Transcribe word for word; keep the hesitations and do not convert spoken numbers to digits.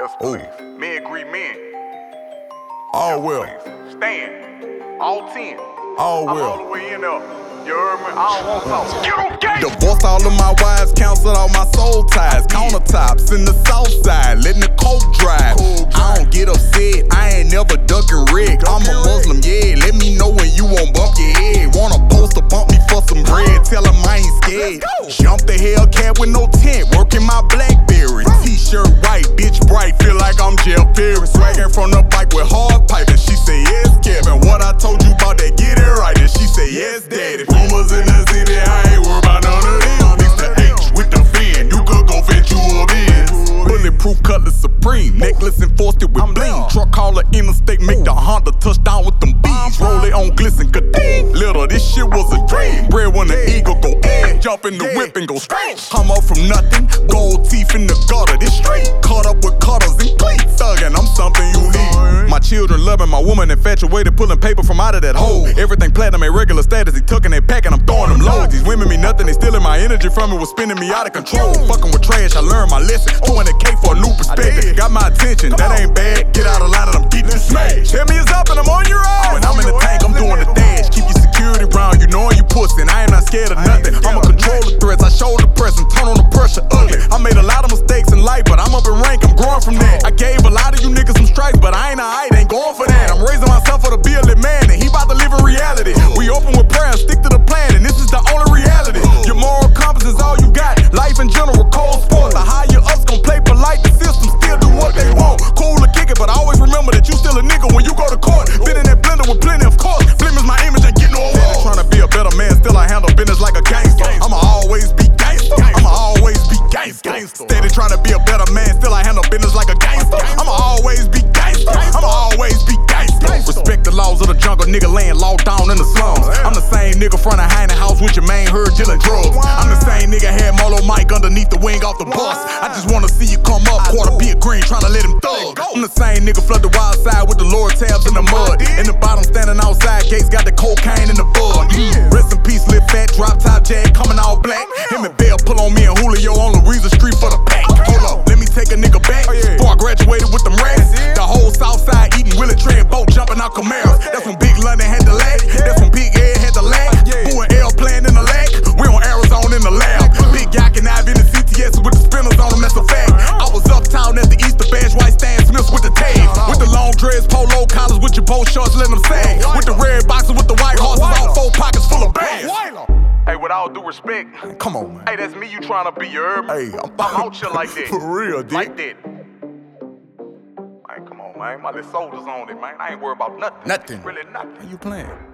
Yes, Ooh. please. Men greet men. All Yes, well. please. Stand. All ten. All I'm well. all the way in there. You heard me? I don't want talk. Get on game! Divorced all of my wives, canceled all my soul ties. Countertops in the south side, letting the coke drive. I don't get upset, I ain't never ducking Rick. I'm a Muslim, yeah, let me know when you won't bump your head. Wanna post or bump me for some bread, tell him I ain't scared. Jump the Hellcat with no tent, working my Blackberry. T-shirt white, bitch bright, feel like I'm Jeff Perry. Swagging from the bike with hard pipe, and she say yes, Kevin. What I told you about that, get it right, and she say yes, daddy. Rumors in the city, I ain't worried about none of them. Mister H with the fin, you could go fetch you a Benz. Bulletproof Cutlass Supreme, necklace enforced it with bling. Truck hauler interstate, make the Honda touchdown with them bees. Roll it on glisten, ka-ding. Little, this shit was a dream. Bread when the eagle go in, jump in the whip and go straight. I'm up from nothing, gold teeth in the gutter. This street caught up with cutters and cleats. Thuggin', I'm something you need. My children loving, my woman infatuated, pulling paper from out of that hole. Everything platinum at regular status, he tucking it back and I'm throwing them loads. These women mean nothing, they stealing my energy from it, was spinning me out of control. Fucking with trash, I learned my lesson. two hundred K for a new perspective. Got my attention, that ain't bad. Get out of line and I'm getting smashed. Hit me is up and I'm on your ass. When I'm in the tank, I'm doing the dash. Keep your security round, you knowin' you pussy. I ain't not scared of nothing. I'ma control the threats, I shoulder press and turn on the pressure ugly. I made a lot of mistakes in life, but I'm up in rank, I'm growing from that. I gave a lot of you niggas some stripes, but I ain't alright, ain't going for that. I'm raising myself for the be a lit man, and he about to live in reality. We open with prayer, stick to the plan, and this is the only reality. Your moral compass is all you got. Life in general, cold sports. The higher ups gon' play polite, the system still do what they want. Cool to kick it, but I always remember that you still a nigga when you go to court. Fit in that blender with plenty of course. Flim is my image, ain't getting no awards. Trying to be a better man, still I handle business like a gangster. I'ma always be gangster. I'ma always be gangster. Steady trying to be a better man, still I handle business like a gangster. I'ma always be gangster. I'ma always be gangster. Respect the laws of the jungle, nigga laying low down in the slums. I'm the same nigga front of Heine House with your main herd dealing drugs. I'm the same nigga had Molo Mike underneath the wing off the bus. I just wanna see you come up, quarter be a green, tryna let him thug. I'm the same nigga flood the wild side with the lower tabs in the mud. In the bottom standing outside, Gates got the cocaine in the bud. Rest in peace, Lil Fat, drop top jag, coming all black. Him and Bell pull on me and Julio on Louisa Street for the pack. Hold up, let me take a nigga back. Before I graduated with them rats, the whole south side eating Willie Trey and boat jumping out Camaros. That's when Big London had the lag. That's when Big Ed had the lag. Boo and L playing in the lag. We on Arizona in the lab. Big Yak and I've in the C T S with the spinners on them, that's a fact. I was uptown at the Easter Badge, white Stan Smiths with the tag. With the long dreads, polo collars, with your bow shorts, letting them sag. With the red boxes, with the white horses, all four pockets full of bags. Hey, with all due respect, Come on, man. hey, that's me you trying to be, you heard me? Hey, I'm, I'm out here like that. For real, dude. Like that. Man, come on, man. My little soldiers on it, man. I ain't worried about nothing. Nothing. Really nothing. How you playing?